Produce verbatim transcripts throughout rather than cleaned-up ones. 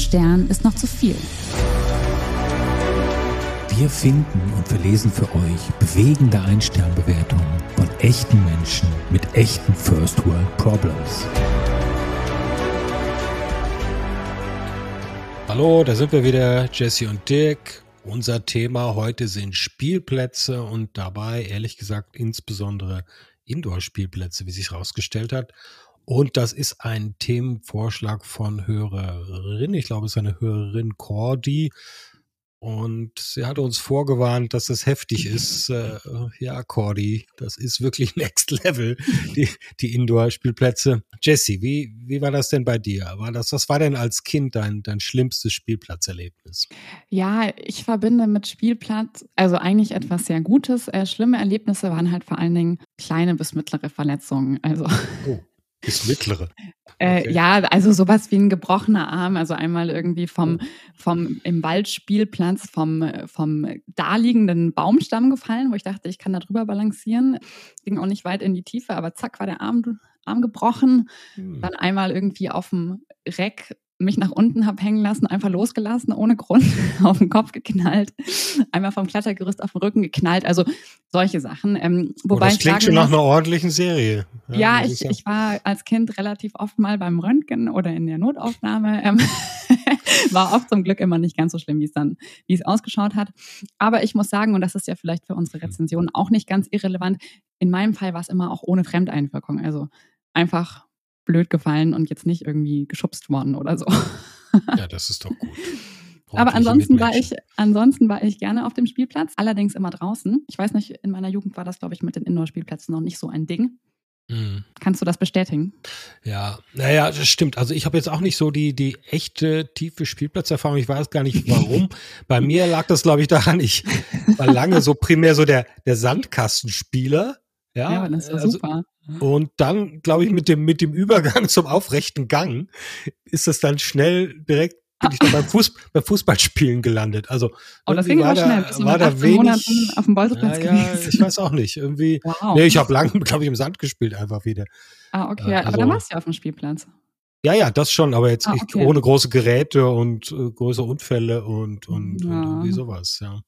Stern ist noch zu viel. Wir finden und verlesen für euch bewegende Ein-Stern-Bewertungen von echten Menschen mit echten First-World-Problems. Hallo, da sind wir wieder, Jesse und Dirk. Unser Thema heute sind Spielplätze und dabei, ehrlich gesagt, insbesondere Indoor-Spielplätze, wie sich herausgestellt hat. Und das ist ein Themenvorschlag von Hörerin, ich glaube, es ist eine Hörerin Cordy. Und sie hatte uns vorgewarnt, dass das heftig ist. Äh, ja, Cordy, das ist wirklich Next Level, die, die Indoor-Spielplätze. Jessie, wie, wie war das denn bei dir? War das, was war denn als Kind dein, dein schlimmstes Spielplatzerlebnis? Ja, ich verbinde mit Spielplatz also eigentlich etwas sehr Gutes. Äh, schlimme Erlebnisse waren halt vor allen Dingen kleine bis mittlere Verletzungen. Also oh, bis mittlere. Okay. Äh, ja, also sowas wie ein gebrochener Arm, also einmal irgendwie vom, vom im Waldspielplatz vom, vom daliegenden Baumstamm gefallen, wo ich dachte, ich kann da drüber balancieren. Ging auch nicht weit in die Tiefe, aber zack war der Arm, Arm gebrochen. Hm. Dann einmal irgendwie auf dem Reck mich nach unten hab hängen lassen, einfach losgelassen, ohne Grund, auf den Kopf geknallt, einmal vom Klettergerüst auf den Rücken geknallt, also solche Sachen. Ähm, wobei oh, das klingt schon nach einer ordentlichen Serie. Ja, ja ich, ich war als Kind relativ oft mal beim Röntgen oder in der Notaufnahme. Ähm, war oft zum Glück immer nicht ganz so schlimm, wie es dann, wie es ausgeschaut hat. Aber ich muss sagen, und das ist ja vielleicht für unsere Rezension auch nicht ganz irrelevant, in meinem Fall war es immer auch ohne Fremdeinwirkung, also einfach blöd gefallen und jetzt nicht irgendwie geschubst worden oder so. Ja, das ist doch gut. Aber ansonsten war ich, ansonsten war ich gerne auf dem Spielplatz, allerdings immer draußen. Ich weiß nicht, in meiner Jugend war das, glaube ich, mit den Indoor-Spielplätzen noch nicht so ein Ding. Mhm. Kannst du das bestätigen? Ja, naja, das stimmt. Also ich habe jetzt auch nicht so die, die echte, tiefe Spielplatzerfahrung. Ich weiß gar nicht, warum. Bei mir lag das, glaube ich, daran, ich war lange so primär so der, der Sandkastenspieler. Ja, ja, das war also, super. Und dann, glaube ich, mit dem, mit dem Übergang zum aufrechten Gang ist das dann schnell direkt, bin ich dann beim, Fuß, beim Fußballspielen gelandet. Also, oh, das ging aber schnell. Bist du war da wenig, Monaten auf dem Bolzplatz ja, gewesen? Ja, ich weiß auch nicht. Irgendwie, wow. Nee, ich habe lange, glaube ich, im Sand gespielt einfach wieder. Ah, okay. Also, aber dann warst du ja auf dem Spielplatz. Ja, ja, das schon, aber jetzt ah, okay. ich, ohne große Geräte und äh, große Unfälle und, und, ja. und irgendwie sowas, ja.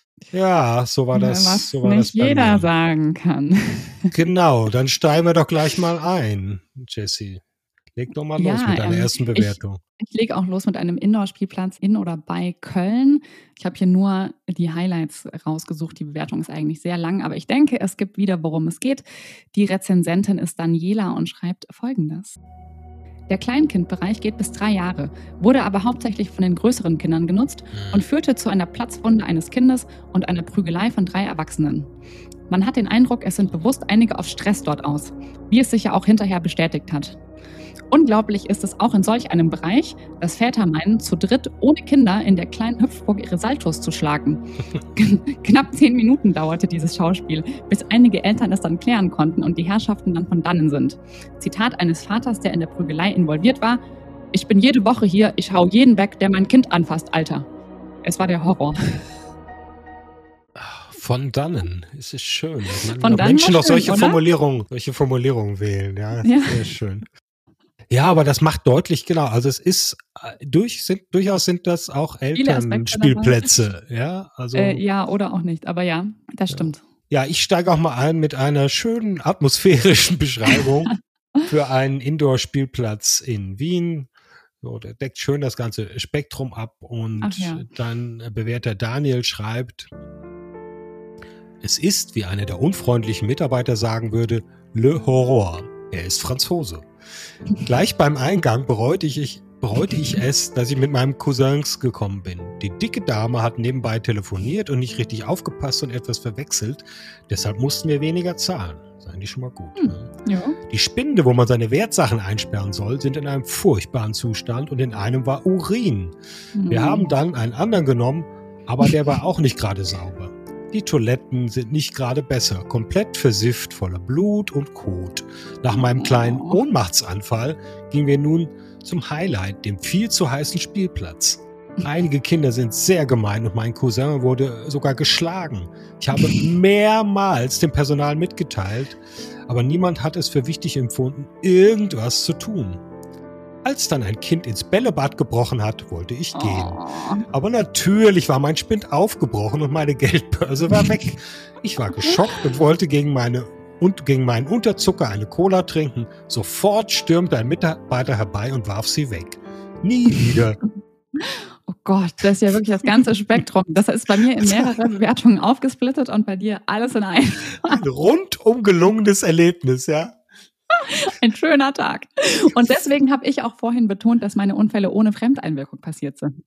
Ja, so war das. Was so war nicht das bei jeder mir. sagen kann. Genau, dann steigen wir doch gleich mal ein, Jessie. Leg doch mal ja, los mit deiner ähm, ersten Bewertung. Ich, ich lege auch los mit einem Indoor-Spielplatz in oder bei Köln. Ich habe hier nur die Highlights rausgesucht. Die Bewertung ist eigentlich sehr lang, aber ich denke, es gibt wieder, worum es geht. Die Rezensentin ist Daniela und schreibt Folgendes. Der Kleinkindbereich geht bis drei Jahre, wurde aber hauptsächlich von den größeren Kindern genutzt und führte zu einer Platzwunde eines Kindes und einer Prügelei von drei Erwachsenen. Man hat den Eindruck, es sind bewusst einige auf Stress dort aus, wie es sich ja auch hinterher bestätigt hat. Unglaublich ist es auch in solch einem Bereich, dass Väter meinen, zu dritt ohne Kinder in der kleinen Hüpfburg ihre Saltos zu schlagen. Knapp zehn Minuten dauerte dieses Schauspiel, bis einige Eltern es dann klären konnten und die Herrschaften dann von dannen sind. Zitat eines Vaters, der in der Prügelei involviert war: Ich bin jede Woche hier, ich hau jeden weg, der mein Kind anfasst, Alter. Es war der Horror. Von dannen, es ist schön. Von dannen Menschen noch solche schön, Formulierungen, solche Formulierungen wählen, ja, ja. Sehr schön. Ja, aber das macht deutlich, genau, also es ist, durch, sind, durchaus sind das auch Elternspielplätze, ja, also. Äh, ja, oder auch nicht, aber ja, das stimmt. Ja, ich steige auch mal ein mit einer schönen atmosphärischen Beschreibung für einen Indoor-Spielplatz in Wien. So, der deckt schön das ganze Spektrum ab und ja. dann Bewerter Daniel schreibt: Es ist, wie einer der unfreundlichen Mitarbeiter sagen würde, Le Horror. Er ist Franzose. Gleich beim Eingang bereute ich, bereute ich es, dass ich mit meinen Cousins gekommen bin. Die dicke Dame hat nebenbei telefoniert und nicht richtig aufgepasst und etwas verwechselt. Deshalb mussten wir weniger zahlen. Das ist eigentlich schon mal gut. Hm, ne? Ja. Die Spinde, wo man seine Wertsachen einsperren soll, sind in einem furchtbaren Zustand und in einem war Urin. Hm. Wir haben dann einen anderen genommen, aber der war auch nicht gerade sauber. Die Toiletten sind nicht gerade besser, komplett versifft, voller Blut und Kot. Nach meinem kleinen Ohnmachtsanfall gingen wir nun zum Highlight, dem viel zu heißen Spielplatz. Einige Kinder sind sehr gemein und mein Cousin wurde sogar geschlagen. Ich habe mehrmals dem Personal mitgeteilt, aber niemand hat es für wichtig empfunden, irgendwas zu tun. Als dann ein Kind ins Bällebad gebrochen hat, wollte ich gehen. Oh. Aber natürlich war mein Spind aufgebrochen und meine Geldbörse war weg. Ich war geschockt und wollte gegen, meine, und gegen meinen Unterzucker eine Cola trinken. Sofort stürmte ein Mitarbeiter herbei und warf sie weg. Nie wieder. Oh Gott, das ist ja wirklich das ganze Spektrum. Das ist bei mir in mehrere Bewertungen aufgesplittet und bei dir alles in einem. Ein rundum gelungenes Erlebnis, ja. Ein schöner Tag. Und deswegen habe ich auch vorhin betont, dass meine Unfälle ohne Fremdeinwirkung passiert sind.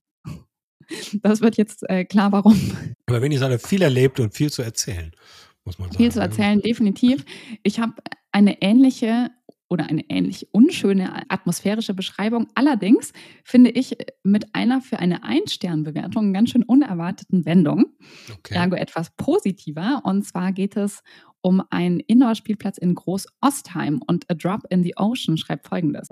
Das wird jetzt äh, klar, warum. Aber wenn ihr seid, viel erlebt und viel zu erzählen, muss man sagen. Viel zu erzählen, definitiv. Ich habe eine ähnliche oder eine ähnlich unschöne atmosphärische Beschreibung. Allerdings finde ich mit einer für eine Ein-Stern-Bewertung ganz schön unerwarteten Wendung. Okay. Ergo etwas positiver. Und zwar geht es um einen Indoor-Spielplatz in Groß-Ostheim. Und A Drop in the Ocean schreibt Folgendes.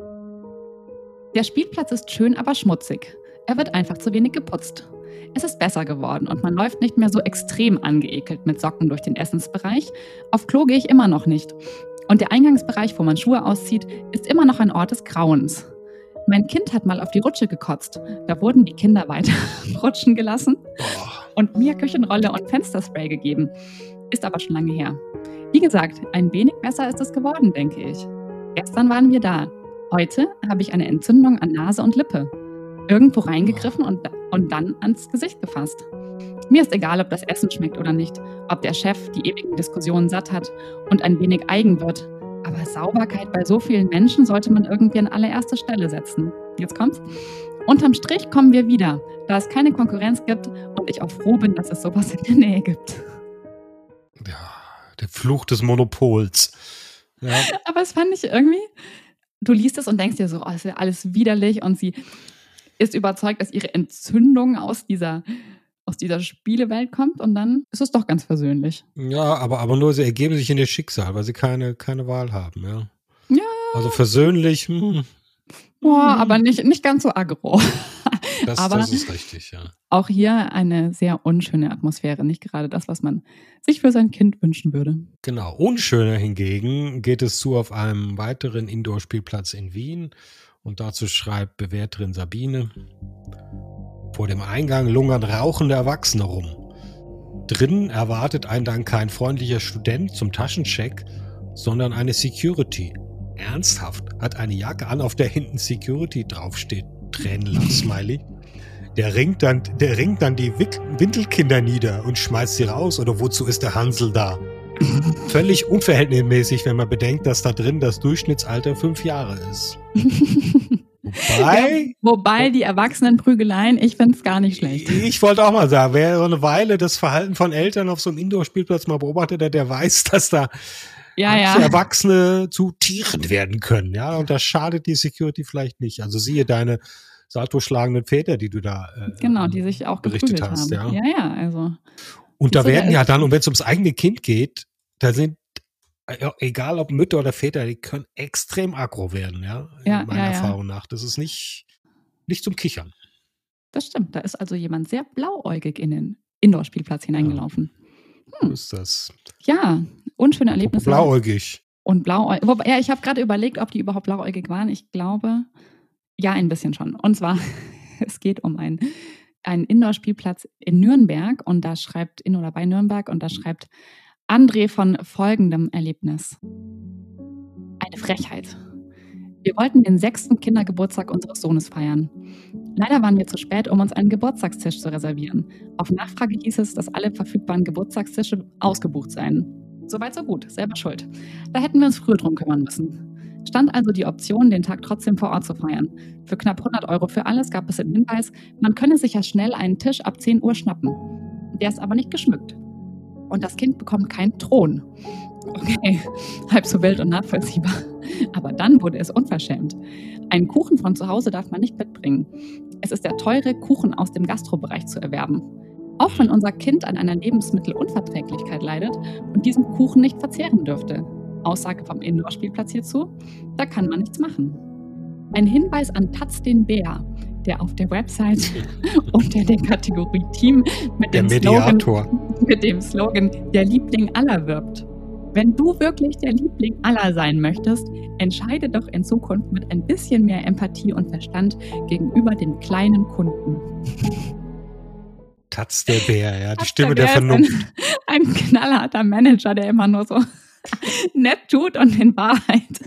Der Spielplatz ist schön, aber schmutzig. Er wird einfach zu wenig geputzt. Es ist besser geworden und man läuft nicht mehr so extrem angeekelt mit Socken durch den Essensbereich. Auf Klo gehe ich immer noch nicht. Und der Eingangsbereich, wo man Schuhe auszieht, ist immer noch ein Ort des Grauens. Mein Kind hat mal auf die Rutsche gekotzt. Da wurden die Kinder weiter rutschen gelassen und mir Küchenrolle und Fensterspray gegeben. Ist aber schon lange her. Wie gesagt, ein wenig besser ist es geworden, denke ich. Gestern waren wir da. Heute habe ich eine Entzündung an Nase und Lippe. Irgendwo reingegriffen und, und dann ans Gesicht gefasst. Mir ist egal, ob das Essen schmeckt oder nicht, ob der Chef die ewigen Diskussionen satt hat und ein wenig eigen wird. Aber Sauberkeit bei so vielen Menschen sollte man irgendwie an allererste Stelle setzen. Jetzt kommt's. Unterm Strich kommen wir wieder, da es keine Konkurrenz gibt und ich auch froh bin, dass es sowas in der Nähe gibt. Ja, der Fluch des Monopols. Ja. Aber es fand ich irgendwie, du liest es und denkst dir so, oh, ist ja alles widerlich und sie ist überzeugt, dass ihre Entzündung aus dieser aus dieser Spielewelt kommt und dann ist es doch ganz versöhnlich. Ja, aber, aber nur sie ergeben sich in ihr Schicksal, weil sie keine, keine Wahl haben, ja. Ja. Also versöhnlich, hm. Boah, aber nicht, nicht ganz so aggro. Das, aber das ist richtig, ja. Auch hier eine sehr unschöne Atmosphäre, nicht gerade das, was man sich für sein Kind wünschen würde. Genau, unschöner hingegen geht es zu auf einem weiteren Indoor-Spielplatz in Wien und dazu schreibt Bewerterin Sabine: Vor dem Eingang lungern rauchende Erwachsene rum. Drinnen erwartet einen dann kein freundlicher Student zum Taschencheck, sondern eine Security. Ernsthaft, hat eine Jacke an, auf der hinten Security draufsteht. Tränenlach-Smiley. Der ringt dann, der ringt dann die Wick- Windelkinder nieder und schmeißt sie raus. Oder wozu ist der Hansel da? Völlig unverhältnismäßig, wenn man bedenkt, dass da drin das Durchschnittsalter fünf Jahre ist. Wobei, ja, wobei die Erwachsenenprügeleien, ich finde es gar nicht schlecht. Ich wollte auch mal sagen, wer so eine Weile das Verhalten von Eltern auf so einem Indoor-Spielplatz mal beobachtet hat, der weiß, dass da ja, ja. Erwachsene zu Tieren werden können. Ja, und das schadet die Security vielleicht nicht. Also siehe deine saltoschlagenden Väter, die du da äh, genau, die sich auch berichtet geprügelt hast. haben. Ja, ja, ja also. Und da werden ja dann, und wenn es ums eigene Kind geht, da sind egal ob Mütter oder Väter, die können extrem aggro werden, ja, ja meiner ja, Erfahrung ja. nach. Das ist nicht, nicht zum Kichern. Das stimmt, da ist also jemand sehr blauäugig in den Indoor-Spielplatz hineingelaufen. Hm. So ist das. Ja, unschöne Erlebnisse. Blauäugig. Und blauäugig. Wobei, ja, ich habe gerade überlegt, ob die überhaupt blauäugig waren. Ich glaube, ja, ein bisschen schon. Und zwar, es geht um einen, einen Indoor-Spielplatz in Nürnberg und da schreibt, in oder bei Nürnberg, und da schreibt André von folgendem Erlebnis. Eine Frechheit. Wir wollten den sechsten Kindergeburtstag unseres Sohnes feiern. Leider waren wir zu spät, um uns einen Geburtstagstisch zu reservieren. Auf Nachfrage hieß es, dass alle verfügbaren Geburtstagstische ausgebucht seien. Soweit so gut, selber schuld. Da hätten wir uns früher drum kümmern müssen. Stand also die Option, den Tag trotzdem vor Ort zu feiern. Für knapp hundert Euro für alles gab es den Hinweis, man könne sich ja schnell einen Tisch ab zehn Uhr schnappen. Der ist aber nicht geschmückt. Und das Kind bekommt keinen Thron. Okay, halb so wild und nachvollziehbar. Aber dann wurde es unverschämt. Einen Kuchen von zu Hause darf man nicht mitbringen. Es ist der teure Kuchen aus dem Gastrobereich zu erwerben. Auch wenn unser Kind an einer Lebensmittelunverträglichkeit leidet und diesen Kuchen nicht verzehren dürfte. Aussage vom Indoor-Spielplatz hierzu, da kann man nichts machen. Ein Hinweis an Taz den Bär, der auf der Website unter der Kategorie Team mit dem, Slogan, mit dem Slogan Der Liebling aller wirbt. Wenn du wirklich der Liebling aller sein möchtest, entscheide doch in Zukunft mit ein bisschen mehr Empathie und Verstand gegenüber den kleinen Kunden. Tatz der Bär, ja, die Tatz Stimme der der Bär ist Vernunft. Ein, ein knallharter Manager, der immer nur so nett tut und in Wahrheit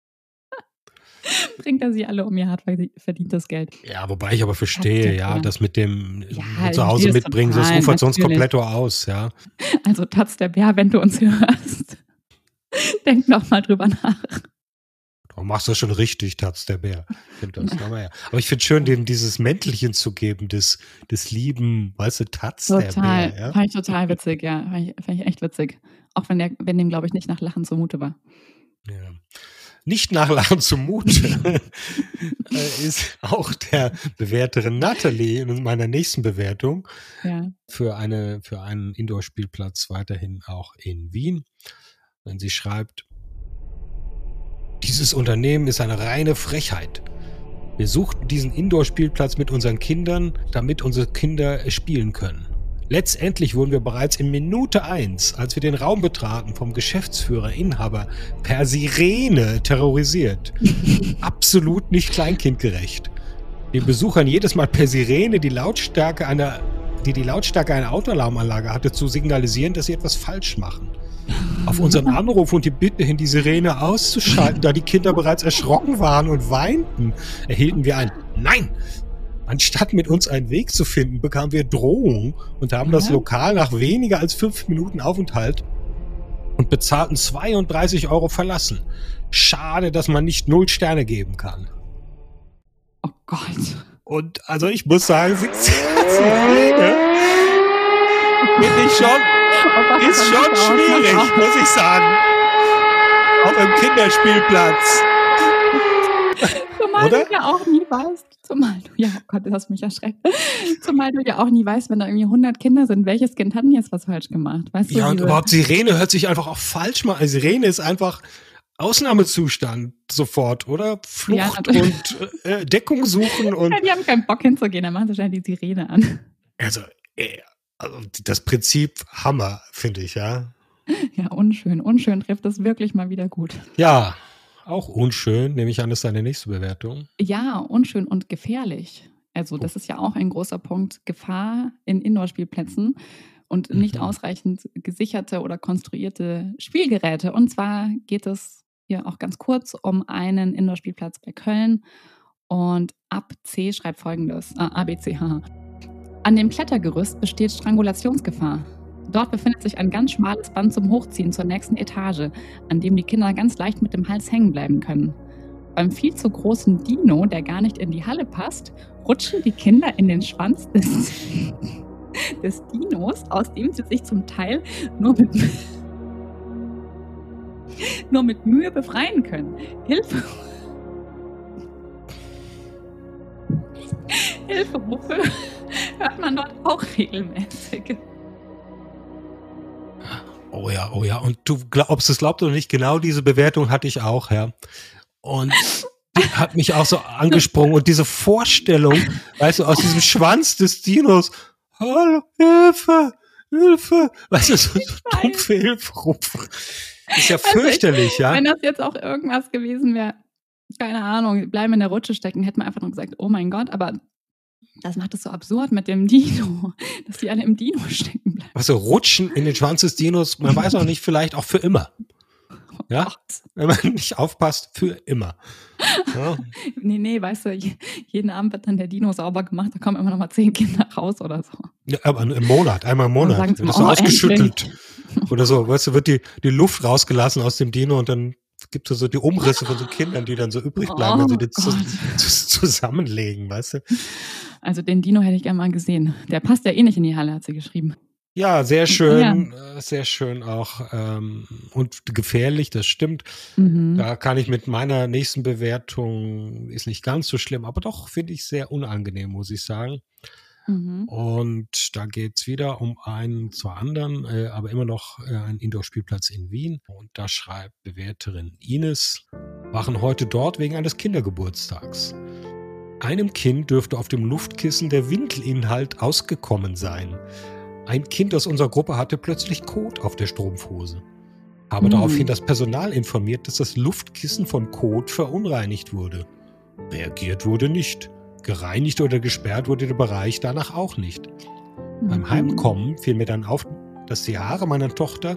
bringt er sie alle um ihr hart verdientes Geld. Ja, wobei ich aber verstehe, ja, Bär. das mit dem Ja, zu ich Hause verstehe das mitbringen, das total, ufert sonst natürlich. komplett aus, ja. Also Tatz der Bär, wenn du uns hörst, denk noch mal drüber nach. Du machst das schon richtig, Tatz der Bär. Ich find das, aber, ja. aber ich finde schön, dem dieses Mäntelchen zu geben, des, des lieben, weißt du, Tatz der Total, Bär. Ja? fand ich total witzig, ja, fand ich, fand ich echt witzig. Auch wenn, der, wenn dem, glaube ich, nicht nach Lachen zumute war. Ja. Nicht nach Lachen zumute ist auch der Bewerterin Natalie in meiner nächsten Bewertung Ja. für, eine, für einen Indoor-Spielplatz weiterhin auch in Wien. Wenn sie schreibt, dieses Unternehmen ist eine reine Frechheit. Wir suchten diesen Indoor-Spielplatz mit unseren Kindern, damit unsere Kinder spielen können. Letztendlich wurden wir bereits in Minute eins, als wir den Raum betraten, vom Geschäftsführer, Inhaber per Sirene terrorisiert. Absolut nicht kleinkindgerecht. Den Besuchern jedes Mal per Sirene die Lautstärke einer, die die Lautstärke einer Autoalarmanlage hatte, zu signalisieren, dass sie etwas falsch machen. Auf unseren Anruf und die Bitte hin, die Sirene auszuschalten, da die Kinder bereits erschrocken waren und weinten, erhielten wir ein Nein! Anstatt mit uns einen Weg zu finden, bekamen wir Drohung und haben das Ja. Lokal nach weniger als fünf Minuten Aufenthalt und bezahlten zweiunddreißig Euro verlassen. Schade, dass man nicht null Sterne geben kann. Oh Gott. Und also ich muss sagen, sie- Sirene finde ich schon, Oh Gott, ist das schon sieht aus, schwierig, das auch. muss ich sagen. Auf einem Kinderspielplatz. Zumal Oder? du ja auch nie weißt, zumal du, ja, oh Gott, das hast mich erschreckt. Zumal du ja auch nie weißt, wenn da irgendwie hundert Kinder sind, welches Kind hat denn jetzt was falsch gemacht? Weißt du, Ja, und diese- überhaupt Sirene hört sich einfach auch falsch mal an. Sirene ist einfach Ausnahmezustand sofort, oder? Flucht Ja, natürlich. und äh, Deckung suchen und Ja, die haben keinen Bock hinzugehen, dann machen sie schnell die Sirene an. also, äh, also das Prinzip Hammer, finde ich, ja. Ja, unschön. Unschön trifft es wirklich mal wieder gut. Ja, auch unschön, nehme ich an, ist deine nächste Bewertung. Ja, unschön und gefährlich. Also das ist ja auch ein großer Punkt. Gefahr in Indoor-Spielplätzen und nicht Mhm. ausreichend gesicherte oder konstruierte Spielgeräte. Und zwar geht es hier auch ganz kurz um einen Indoor-Spielplatz bei Köln. Und Ab C schreibt folgendes, äh, A B C, haha. An dem Klettergerüst besteht Strangulationsgefahr. Dort befindet sich ein ganz schmales Band zum Hochziehen zur nächsten Etage, an dem die Kinder ganz leicht mit dem Hals hängen bleiben können. Beim viel zu großen Dino, der gar nicht in die Halle passt, rutschen die Kinder in den Schwanz des, des Dinos, aus dem sie sich zum Teil nur mit, nur mit Mühe befreien können. Hilfe! Hilferufe hört man dort auch regelmäßig. Oh ja, oh ja. Und du glaubst es, glaubt oder nicht, genau diese Bewertung hatte ich auch, ja. Und die hat mich auch so angesprungen. Und diese Vorstellung, weißt du, aus diesem Schwanz des Dinos, hallo, Hilfe, Hilfe, weißt du, so, so weiß. dumpfe Hilferufe. Ist ja Also ich- fürchterlich, ja. Wenn das jetzt auch irgendwas gewesen wäre, keine Ahnung, bleiben in der Rutsche stecken, hätten wir einfach nur gesagt, oh mein Gott, aber das macht es so absurd mit dem Dino, dass die alle im Dino stecken bleiben. Weißt du, rutschen in den Schwanz des Dinos, man weiß auch nicht, vielleicht auch für immer. Ja, Gott. wenn man nicht aufpasst, für immer. Ja. Nee, nee, weißt du, je- jeden Abend wird dann der Dino sauber gemacht, da kommen immer noch mal zehn Kinder raus oder so. Ja, aber im Monat, einmal im Monat. sagen sie Wird das mal, so oh, ausgeschüttelt. Oder so, weißt du, wird die, die Luft rausgelassen aus dem Dino und dann gibt es so die Umrisse von so Kindern, die dann so übrig bleiben, wenn sie Oh die zu, Gott. zu, zusammenlegen, weißt du? Also den Dino hätte ich gerne mal gesehen. Der passt ja eh nicht in die Halle, hat sie geschrieben. Ja, sehr schön, äh, sehr schön auch ähm, und gefährlich, das stimmt. Mhm. Da kann ich mit meiner nächsten Bewertung, ist nicht ganz so schlimm, aber doch finde ich sehr unangenehm, muss ich sagen. Mhm. Und da geht's wieder um einen, zwar anderen, äh, aber immer noch äh, einen Indoor-Spielplatz in Wien. Und da schreibt Bewerterin Ines, waren heute dort wegen eines Kindergeburtstags. Einem Kind dürfte auf dem Luftkissen der Windelinhalt ausgekommen sein. Ein Kind aus unserer Gruppe hatte plötzlich Kot auf der Strumpfhose. Habe daraufhin das Personal informiert, dass das Luftkissen von Kot verunreinigt wurde. Reagiert wurde nicht. Gereinigt oder gesperrt wurde der Bereich danach auch nicht. Mhm. Beim Heimkommen fiel mir dann auf, dass die Haare meiner Tochter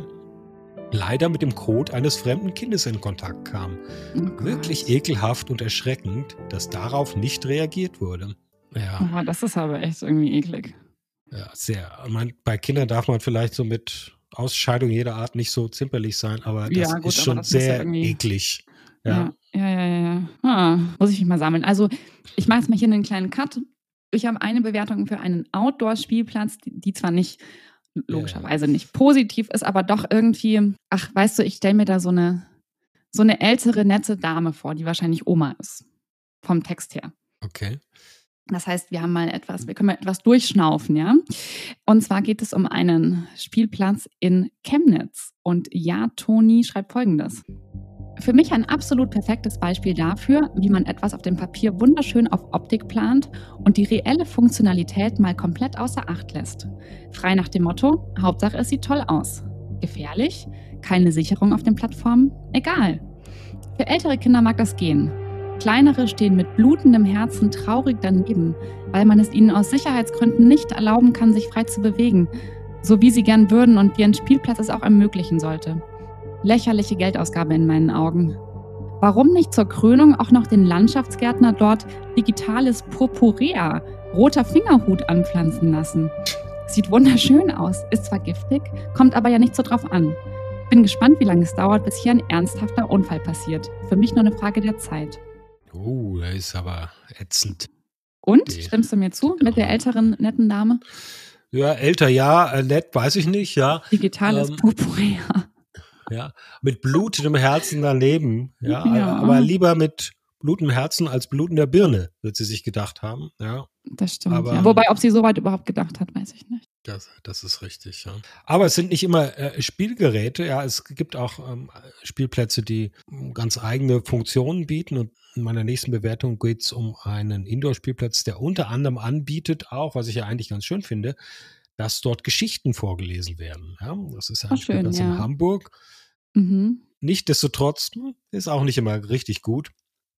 leider mit dem Kot eines fremden Kindes in Kontakt kamen. Oh, wirklich ekelhaft und erschreckend, dass darauf nicht reagiert wurde. Ja. Oh, das ist aber echt irgendwie eklig. Ja, sehr. Man, bei Kindern darf man vielleicht so mit Ausscheidung jeder Art nicht so zimperlich sein, aber das ja, gut, ist schon das sehr ja eklig. Ja, ja, ja, ja. ja. Ah, muss ich mich mal sammeln. Also ich mache jetzt mal hier einen kleinen Cut. Ich habe eine Bewertung für einen Outdoor-Spielplatz, die, die zwar nicht, logischerweise ja. nicht positiv ist, aber doch irgendwie, ach, weißt du, ich stelle mir da so eine, so eine ältere, nette Dame vor, die wahrscheinlich Oma ist. Vom Text her. Okay. Das heißt, wir haben mal etwas, wir können mal etwas durchschnaufen, ja. Und zwar geht es um einen Spielplatz in Chemnitz. Und ja, Toni schreibt Folgendes. Für mich ein absolut perfektes Beispiel dafür, wie man etwas auf dem Papier wunderschön auf Optik plant und die reelle Funktionalität mal komplett außer Acht lässt. Frei nach dem Motto, Hauptsache es sieht toll aus. Gefährlich? Keine Sicherung auf den Plattformen? Egal. Für ältere Kinder mag das gehen. Kleinere stehen mit blutendem Herzen traurig daneben, weil man es ihnen aus Sicherheitsgründen nicht erlauben kann, sich frei zu bewegen, so wie sie gern würden und wie ein Spielplatz es auch ermöglichen sollte. Lächerliche Geldausgabe in meinen Augen. Warum nicht zur Krönung auch noch den Landschaftsgärtner dort digitales Purpurea, roter Fingerhut anpflanzen lassen? Sieht wunderschön aus, ist zwar giftig, kommt aber ja nicht so drauf an. Bin gespannt, wie lange es dauert, bis hier ein ernsthafter Unfall passiert. Für mich nur eine Frage der Zeit. Oh, das ist aber ätzend. Und? Okay. Stimmst du mir zu mit der älteren, netten Dame? Ja, älter ja, äh, nett weiß ich nicht, ja. Digitales ähm, Purpurea. Ja, mit blutendem Herzen daneben, ja, ja, aber lieber mit blutendem Herzen als blutender Birne, wird sie sich gedacht haben, ja. Das stimmt, aber, ja. Wobei, ob sie so weit überhaupt gedacht hat, weiß ich nicht. Das, das ist richtig, ja. Aber es sind nicht immer äh, Spielgeräte, ja, es gibt auch ähm, Spielplätze, die ganz eigene Funktionen bieten und in meiner nächsten Bewertung geht es um einen Indoor-Spielplatz, der unter anderem anbietet, auch, was ich ja eigentlich ganz schön finde, dass dort Geschichten vorgelesen werden. Ja, das ist ja ein schön, Spielplatz ja. in Hamburg. Mhm. Nichtsdestotrotz ist auch nicht immer richtig gut.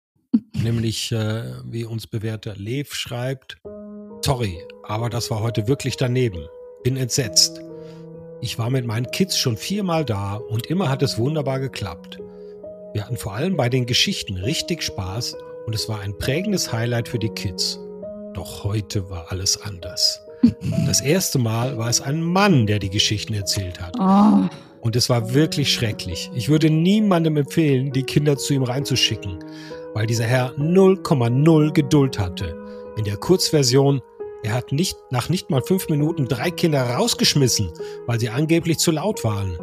Nämlich, äh, wie uns bewährter Lev schreibt, sorry, aber das war heute wirklich daneben. Bin entsetzt. Ich war mit meinen Kids schon viermal da und immer hat es wunderbar geklappt. Wir hatten vor allem bei den Geschichten richtig Spaß und es war ein prägendes Highlight für die Kids. Doch heute war alles anders. Das erste Mal war es ein Mann, der die Geschichten erzählt hat. Oh. Und es war wirklich schrecklich. Ich würde niemandem empfehlen, die Kinder zu ihm reinzuschicken, weil dieser Herr null Komma null Geduld hatte. In der Kurzversion, er hat nicht, nach nicht mal fünf Minuten drei Kinder rausgeschmissen, weil sie angeblich zu laut waren.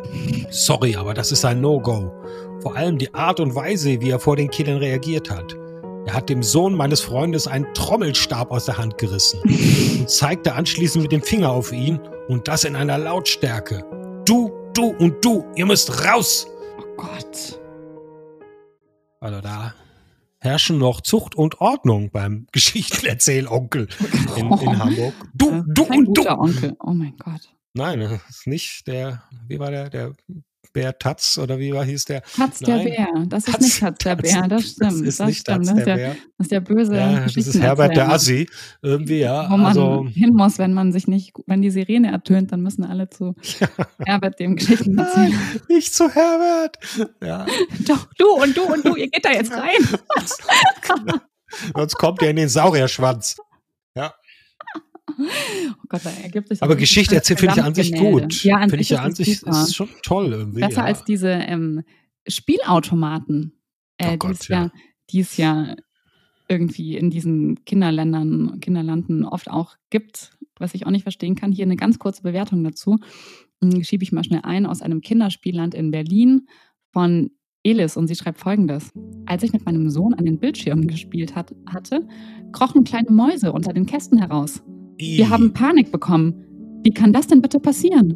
Sorry, aber das ist ein No-Go. Vor allem die Art und Weise, wie er vor den Kindern reagiert hat. Er hat dem Sohn meines Freundes einen Trommelstab aus der Hand gerissen und zeigte anschließend mit dem Finger auf ihn und das in einer Lautstärke. Du, du und du, ihr müsst raus! Oh Gott. Also da herrschen noch Zucht und Ordnung beim Geschichtenerzählonkel in, in Hamburg. Du, du Kein und guter du! Onkel, oh mein Gott. Nein, das ist nicht der, wie war der, der Bär Tatz oder wie war, hieß der? Tatz der Bär, das ist Tatz, nicht Tatz der Bär, das stimmt. Das ist das nicht stimmt. Tatz das der ist Bär. Das ist der böse ja, das ist Herbert der Assi, irgendwie, ja. Wo man also, hin muss, wenn man sich nicht, wenn die Sirene ertönt, dann müssen alle zu ja. Herbert dem Geschichten erzählen. Nicht zu Herbert! Ja. Doch, du und du und du, ihr geht da jetzt rein. Sonst kommt ihr in den Saurierschwanz. Ja. Oh Gott, da ergibt sich aber Geschichte erzählen finde ich an sich gut. Ja, an finde ich ja an sich super. ist schon toll irgendwie. Besser ja. als diese ähm, Spielautomaten, äh, oh Gott, die, es ja, ja, die es ja irgendwie in diesen Kinderländern, Kinderlanden oft auch gibt, was ich auch nicht verstehen kann. Hier eine ganz kurze Bewertung dazu. Schiebe ich mal schnell ein aus einem Kinderspielland in Berlin von Elis und sie schreibt Folgendes. Als ich mit meinem Sohn an den Bildschirmen gespielt hat, hatte, krochen kleine Mäuse unter den Kästen heraus. I. Wir haben Panik bekommen. Wie kann das denn bitte passieren?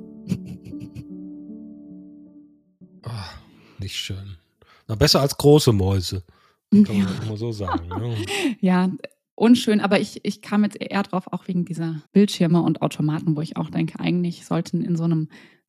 Oh, nicht schön. Na, besser als große Mäuse. Kann man ja. immer so sagen. Ne? Ja, unschön, aber ich, ich kam jetzt eher drauf, auch wegen dieser Bildschirme und Automaten, wo ich auch denke, eigentlich sollten in so einem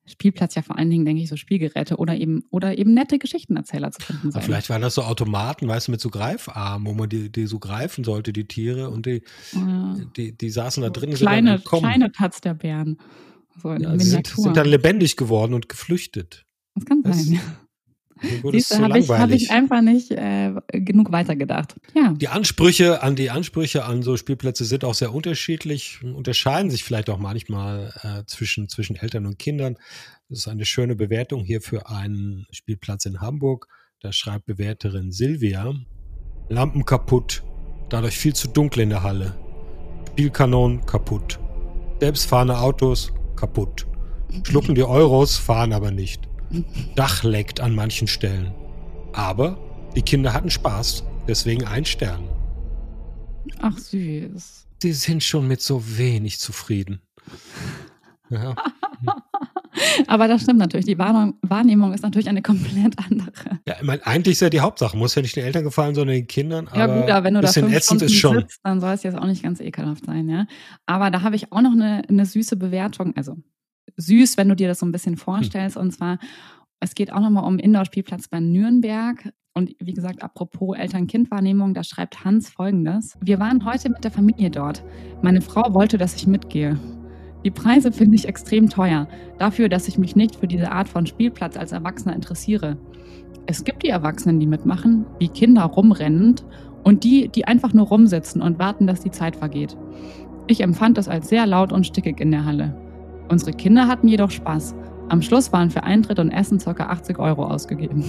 Spielplatz ja vor allen Dingen, denke ich, so Spielgeräte oder eben oder eben nette Geschichtenerzähler zu finden sein. Aber vielleicht waren das so Automaten, weißt du, mit so Greifarmen, wo man die, die so greifen sollte, die Tiere, und die, Ja. die, die saßen da drin und Kleine, sind dann entkommen. kleine Taz der Bären. So in Ja, sie sind, Miniatur. sind dann lebendig geworden und geflüchtet. Das kann Das- sein. Mir wurde es Siehst du, so habe ich, hab langweilig. ich einfach nicht äh, genug weitergedacht. Ja. Die Ansprüche an die Ansprüche an so Spielplätze sind auch sehr unterschiedlich, unterscheiden sich vielleicht auch manchmal äh, zwischen, zwischen Eltern und Kindern. Das ist eine schöne Bewertung hier für einen Spielplatz in Hamburg. Da schreibt Bewerterin Silvia: Lampen kaputt, dadurch viel zu dunkel in der Halle. Spielkanonen kaputt. Selbstfahrende Autos kaputt. Schlucken die Euros, fahren aber nicht. Dach leckt an manchen Stellen. Aber die Kinder hatten Spaß, deswegen ein Stern. Ach süß. Die sind schon mit so wenig zufrieden. Ja. Aber das stimmt natürlich. Die Wahrnehmung, Wahrnehmung ist natürlich eine komplett andere. Ja, ich meine, eigentlich ist ja die Hauptsache. Muss ja nicht den Eltern gefallen, sondern den Kindern. Ja aber gut, aber wenn du ein da bisschen fünf ätzend Stunden ist schon. sitzt, dann soll es jetzt auch nicht ganz ekelhaft sein, ja. Aber da habe ich auch noch eine, eine süße Bewertung. Also süß, wenn du dir das so ein bisschen vorstellst. Und zwar, es geht auch nochmal um Indoor-Spielplatz bei Nürnberg. Und wie gesagt, apropos Eltern-Kind-Wahrnehmung, da schreibt Hans Folgendes: Wir waren heute mit der Familie dort. Meine Frau wollte, dass ich mitgehe. Die Preise finde ich extrem teuer, dafür, dass ich mich nicht für diese Art von Spielplatz als Erwachsener interessiere. Es gibt die Erwachsenen, die mitmachen, wie Kinder rumrennend, und die, die einfach nur rumsitzen und warten, dass die Zeit vergeht. Ich empfand das als sehr laut und stickig in der Halle. Unsere Kinder hatten jedoch Spaß. Am Schluss waren für Eintritt und Essen ca. achtzig Euro ausgegeben.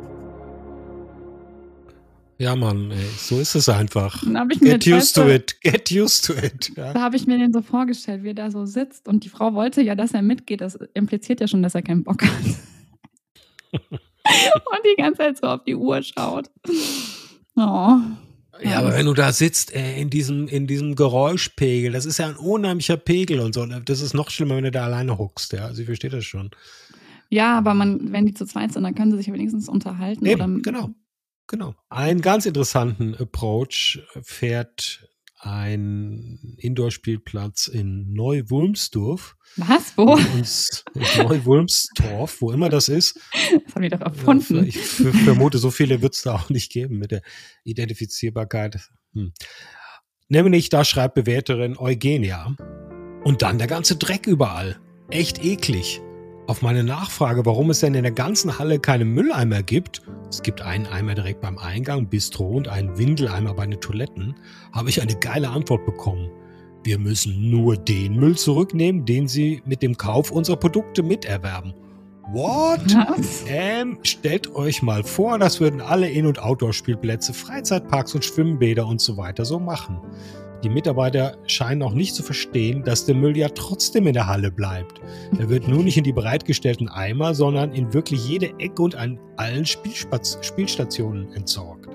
Ja, Mann, ey, so ist es einfach. Dann habe ich mir Get jetzt, used to weißt du, it. Get used to it. Ja. Da habe ich mir den so vorgestellt, wie er da so sitzt, und die Frau wollte ja, dass er mitgeht. Das impliziert ja schon, dass er keinen Bock hat. Und die ganze Zeit so auf die Uhr schaut. Oh. Ja, aber wenn du da sitzt, ey, in diesem, in diesem Geräuschpegel, das ist ja ein unheimlicher Pegel und so. Das ist noch schlimmer, wenn du da alleine huckst. Ja, also ich verstehe das schon. Ja, aber man, wenn die zu zweit sind, dann können sie sich wenigstens unterhalten. Eben, oder genau. Genau. Einen ganz interessanten Approach fährt ein Indoor-Spielplatz in Neu-Wulmsdorf. Was? Wo? Uns Neu-Wulmsdorf, wo immer das ist. Das haben die doch erfunden. Ich f- vermute, so viele wird es da auch nicht geben mit der Identifizierbarkeit. Hm. Nämlich, da schreibt Bewerterin Eugenia: Und dann der ganze Dreck überall. Echt eklig. Auf meine Nachfrage, warum es denn in der ganzen Halle keine Mülleimer gibt, es gibt einen Eimer direkt beim Eingang, Bistro, und einen Windeleimer bei den Toiletten, habe ich eine geile Antwort bekommen. Wir müssen nur den Müll zurücknehmen, den Sie mit dem Kauf unserer Produkte miterwerben. What? Was? Ähm, stellt euch mal vor, das würden alle In- und Outdoor-Spielplätze, Freizeitparks und Schwimmbäder und so weiter so machen. Die Mitarbeiter scheinen auch nicht zu verstehen, dass der Müll ja trotzdem in der Halle bleibt. Er wird nur nicht in die bereitgestellten Eimer, sondern in wirklich jede Ecke und an allen Spielspaz- Spielstationen entsorgt.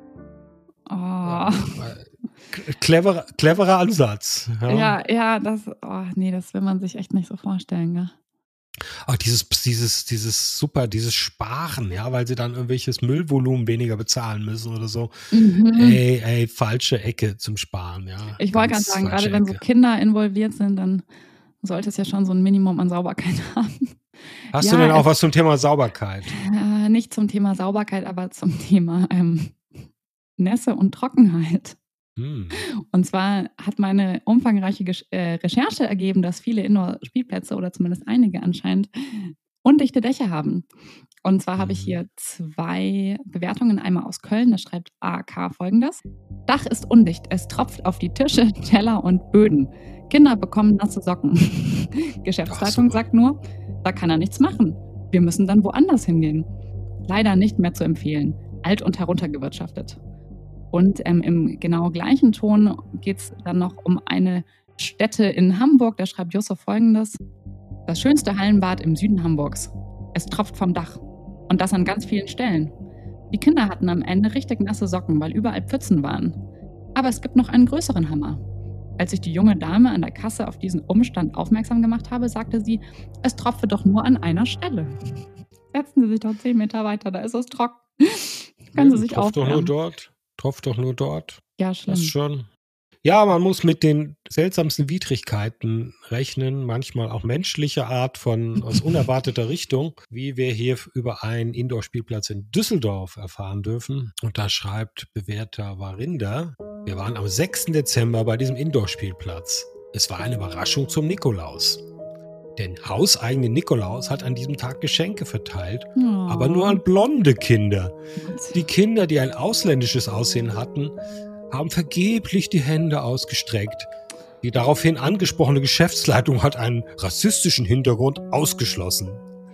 Oh. Cleverer, cleverer Ansatz. Ja. Ja, ja, das, oh, nee, das will man sich echt nicht so vorstellen, gell? Auch dieses, dieses, dieses super, dieses Sparen, ja, weil sie dann irgendwelches Müllvolumen weniger bezahlen müssen oder so. Mhm. Ey, ey, falsche Ecke zum Sparen, ja. Ich wollte gerade Ganz sagen, falsche gerade wenn so Ecke. Kinder involviert sind, dann sollte es ja schon so ein Minimum an Sauberkeit haben. Hast Ja, du denn auch es- was zum Thema Sauberkeit? Äh, nicht zum Thema Sauberkeit, aber zum Thema ähm, Nässe und Trockenheit. Hm. Und zwar hat meine umfangreiche Gesch- äh, Recherche ergeben, dass viele Indoor-Spielplätze oder zumindest einige anscheinend undichte Dächer haben. Und zwar habe ich Mhm. hier zwei Bewertungen. Einmal aus Köln, da schreibt A K folgendes: Dach ist undicht, es tropft auf die Tische, Teller und Böden. Kinder bekommen nasse Socken. Geschäftsleitung Ach, super. sagt nur, da kann er nichts machen. Wir müssen dann woanders hingehen. Leider nicht mehr zu empfehlen. Alt und heruntergewirtschaftet. Und ähm, im genau gleichen Ton geht es dann noch um eine Stätte in Hamburg. Da schreibt Yusuf folgendes: Das schönste Hallenbad im Süden Hamburgs. Es tropft vom Dach. Und das an ganz vielen Stellen. Die Kinder hatten am Ende richtig nasse Socken, weil überall Pfützen waren. Aber es gibt noch einen größeren Hammer. Als ich die junge Dame an der Kasse auf diesen Umstand aufmerksam gemacht habe, sagte sie, es tropfe doch nur an einer Stelle. Setzen Sie sich doch zehn Meter weiter, da ist es trocken. Können Sie sich Tropft doch nur aufwärmen. dort. Tropft doch nur dort. Ja, schlimm. Das schon. Ja, man muss mit den seltsamsten Widrigkeiten rechnen, manchmal auch menschlicher Art von aus unerwarteter Richtung, wie wir hier über einen Indoor-Spielplatz in Düsseldorf erfahren dürfen. Und da schreibt bewährter Warinder, wir waren am sechsten Dezember bei diesem Indoor-Spielplatz. Es war eine Überraschung zum Nikolaus. Der hauseigene Nikolaus hat an diesem Tag Geschenke verteilt, Oh. aber nur an blonde Kinder. Die Kinder, die ein ausländisches Aussehen hatten, haben vergeblich die Hände ausgestreckt. Die daraufhin angesprochene Geschäftsleitung hat einen rassistischen Hintergrund ausgeschlossen.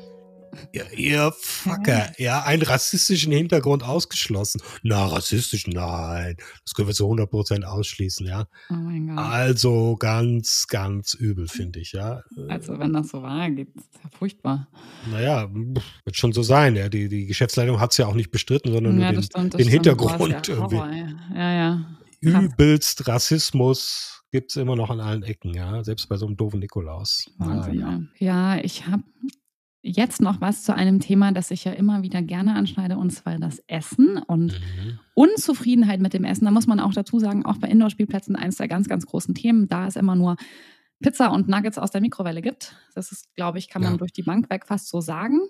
Ja, ihr Fucker, ja, einen rassistischen Hintergrund ausgeschlossen. Na, rassistisch, nein. Das können wir zu hundert Prozent ausschließen, ja. Oh mein Gott. Also ganz, ganz übel, finde ich, ja. Also wenn das so war, geht es ja furchtbar. Naja, wird schon so sein, ja. Die, die Geschäftsleitung hat es ja auch nicht bestritten, sondern Ja, nur das den, stimmt, das den stimmt. Hintergrund. Boah, ist ja irgendwie. Horror, ey. Ja, ja. Krass. Übelst Rassismus gibt es immer noch an allen Ecken, ja. Selbst bei so einem doofen Nikolaus. Wahnsinn, Ah, ja. ja. Ja, ich habe jetzt noch was zu einem Thema, das ich ja immer wieder gerne anschneide, und zwar das Essen und Mhm. Unzufriedenheit mit dem Essen. Da muss man auch dazu sagen, auch bei Indoor-Spielplätzen eines der ganz, ganz großen Themen, da es immer nur Pizza und Nuggets aus der Mikrowelle gibt. Das ist, glaube ich, kann man Ja. durch die Bank weg fast so sagen.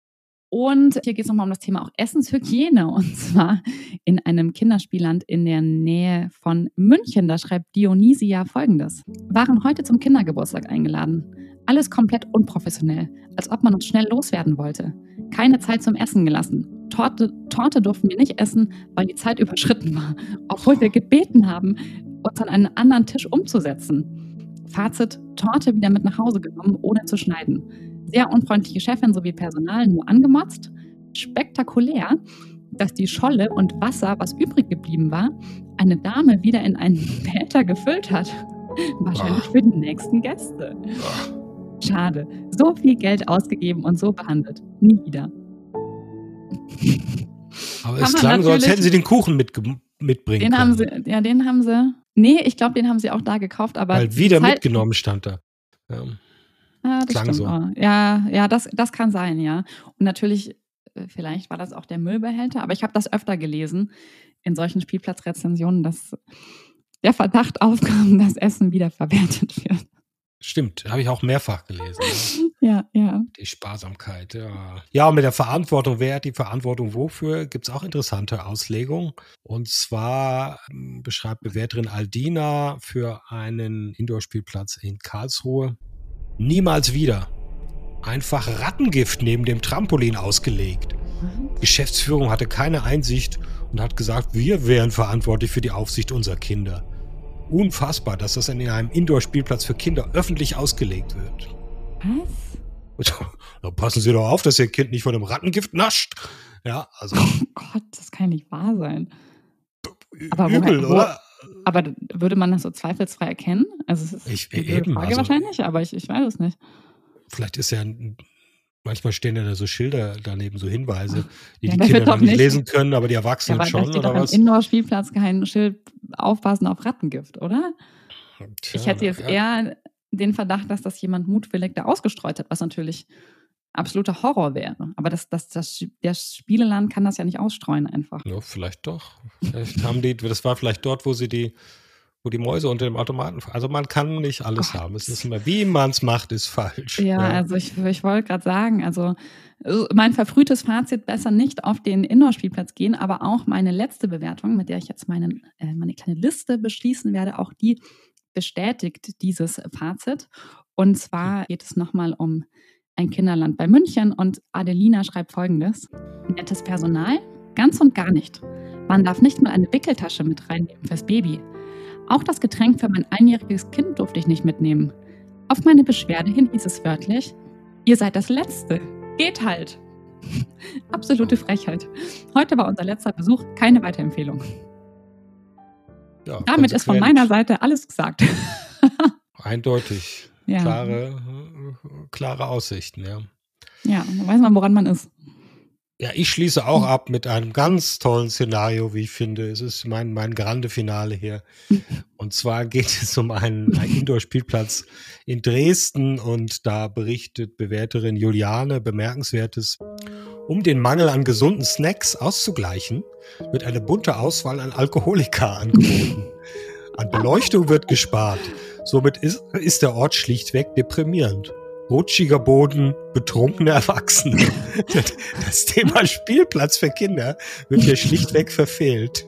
Und hier geht es nochmal um das Thema auch Essenshygiene, und zwar in einem Kinderspielland in der Nähe von München. Da schreibt Dionysia Folgendes. Waren heute zum Kindergeburtstag eingeladen. Alles komplett unprofessionell, als ob man uns schnell loswerden wollte. Keine Zeit zum Essen gelassen. Torte, Torte durften wir nicht essen, weil die Zeit überschritten war, obwohl wir gebeten haben, uns an einen anderen Tisch umzusetzen. Fazit, Torte wieder mit nach Hause genommen, ohne zu schneiden. Sehr unfreundliche Chefin sowie Personal nur angemotzt. Spektakulär, dass die Scholle und Wasser, was übrig geblieben war, eine Dame wieder in einen Behälter gefüllt hat. Wahrscheinlich für die nächsten Gäste. Schade. So viel Geld ausgegeben und so behandelt. Nie wieder. Aber Kann es man klang so, als natürlich- hätten sie den Kuchen mit, mitbringen Den können. haben sie, ja, den haben sie. Nee, ich glaube, den haben sie auch da gekauft, aber. Weil wieder die Zeit- mitgenommen stand da. Ja. Ja, das Klang stimmt so. auch. Ja, ja, das, das kann sein, ja. Und natürlich, äh, vielleicht war das auch der Müllbehälter, aber ich habe das öfter gelesen in solchen Spielplatzrezensionen, dass der Verdacht aufkam, dass Essen wiederverwertet wird. Stimmt, habe ich auch mehrfach gelesen. Ja, Ja. ja. Die Sparsamkeit, ja. Ja, und mit der Verantwortung, wer hat die Verantwortung wofür, gibt es auch interessante Auslegungen. Und zwar ähm, beschreibt Bewerterin Aldina für einen Indoor-Spielplatz in Karlsruhe: Niemals wieder. Einfach Rattengift neben dem Trampolin ausgelegt. Geschäftsführung hatte keine Einsicht und hat gesagt, wir wären verantwortlich für die Aufsicht unserer Kinder. Unfassbar, dass das in einem Indoor-Spielplatz für Kinder öffentlich ausgelegt wird. Was? Da passen Sie doch auf, dass Ihr Kind nicht von dem Rattengift nascht. Ja, also Oh Gott, das kann nicht wahr sein. Aber woher- übel, wo- oder? Aber d- würde man das so zweifelsfrei erkennen? Also es ist Ich- eine blöde eben, Frage also- wahrscheinlich, aber ich, ich weiß es nicht. Vielleicht ist ja, ein- manchmal stehen ja da so Schilder daneben, so Hinweise, die Ja, die der Kinder wird noch doch nicht nicht- lesen können, aber die Ja, Erwachsenen aber da schon, steht oder doch im was? Indoor-Spielplatz kein Schild, aufpassen auf Rattengift, oder? Tja, Ich hätte jetzt ja. eher den Verdacht, dass das jemand mutwillig da ausgestreut hat, was natürlich absoluter Horror wäre. Aber das, das, das, der Spieleland kann das ja nicht ausstreuen einfach. Ja, vielleicht doch. Vielleicht haben die, das war vielleicht dort, wo sie die, wo die Mäuse unter dem Automaten. Also man kann nicht alles Gott. haben. Es ist immer, wie man es macht, ist falsch. Ja, also ich, ich wollte gerade sagen, also äh, mein verfrühtes Fazit, besser nicht auf den Indoor-Spielplatz gehen, aber auch meine letzte Bewertung, mit der ich jetzt meinen, äh, meine kleine Liste beschließen werde, auch die bestätigt dieses Fazit. Und zwar geht es nochmal um ein Kinderland bei München und Adelina schreibt Folgendes. Nettes Personal? Ganz und gar nicht. Man darf nicht mal eine Wickeltasche mit reinnehmen fürs Baby. Auch das Getränk für mein einjähriges Kind durfte ich nicht mitnehmen. Auf meine Beschwerde hin hieß es wörtlich, ihr seid das Letzte. Geht halt. Absolute Frechheit. Heute war unser letzter Besuch, keine Weiterempfehlung. Ja, Damit ist von konsequent, meiner Seite alles gesagt. eindeutig Ja, klare, klare Aussichten, ja. ja, dann weiß man, woran man ist. Ja, ich schließe auch ab mit einem ganz tollen Szenario, wie ich finde. Es ist mein, mein grande Finale hier. Und zwar geht es um einen, einen Indoor-Spielplatz in Dresden und da berichtet Bewerterin Juliane Bemerkenswertes. Um den Mangel an gesunden Snacks auszugleichen, wird eine bunte Auswahl an Alkoholika angeboten. An Beleuchtung wird gespart. Somit ist, ist der Ort schlichtweg deprimierend. Rutschiger Boden, betrunkene Erwachsene. Das Thema Spielplatz für Kinder wird hier schlichtweg verfehlt.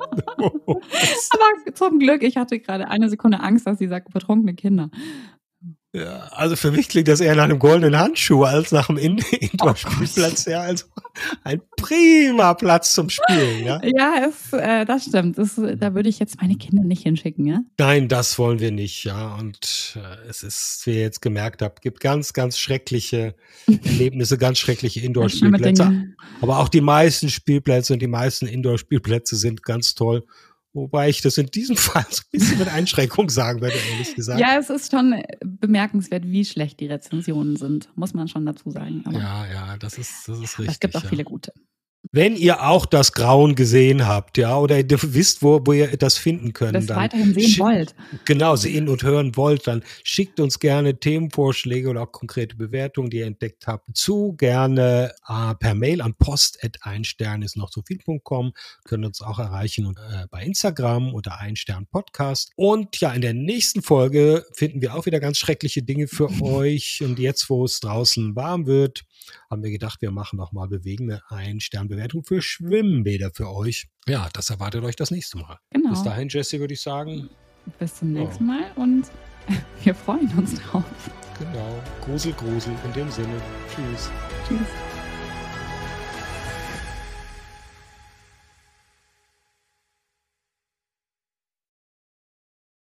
Aber zum Glück, ich hatte gerade eine Sekunde Angst, dass sie sagt, betrunkene Kinder. Ja, also für mich klingt das eher nach einem goldenen Handschuh als nach einem Indoor-Spielplatz. Ja, also ein prima Platz zum Spielen. Ja, ja es, äh, das stimmt. Das, da würde ich jetzt meine Kinder nicht hinschicken. Ja? Nein, das wollen wir nicht. Ja, und äh, es ist, wie ihr jetzt gemerkt habt, gibt ganz, ganz schreckliche Erlebnisse, ganz schreckliche Indoor-Spielplätze. Aber auch die meisten Spielplätze und die meisten Indoor-Spielplätze sind ganz toll. Wobei ich das in diesem Fall so ein bisschen mit Einschränkung sagen würde, ehrlich gesagt. Ja, es ist schon bemerkenswert, wie schlecht die Rezensionen sind, muss man schon dazu sagen. Aber ja, ja, das ist, das ist richtig. Es gibt auch ja. viele gute. Wenn ihr auch das Grauen gesehen habt, ja, oder ihr wisst, wo, wo ihr das finden könnt. Das dann weiterhin sehen wollt. Genau, sehen und hören wollt, dann schickt uns gerne Themenvorschläge oder auch konkrete Bewertungen, die ihr entdeckt habt, zu. Gerne äh, per Mail an post at ein stern ist noch so viel punkt com. Könnt uns auch erreichen und, äh, bei Instagram unter ein Stern Podcast. Und ja, in der nächsten Folge finden wir auch wieder ganz schreckliche Dinge für euch. Und jetzt, wo es draußen warm wird, haben wir gedacht, wir machen nochmal bewegende Ein-Stern-Bewertung für Schwimmbäder für euch. Ja, das erwartet euch das nächste Mal. Genau. Bis dahin, Jessie, würde ich sagen. Bis zum nächsten Mal und wir freuen uns drauf. Genau. Grusel, Grusel in dem Sinne. Tschüss. Tschüss.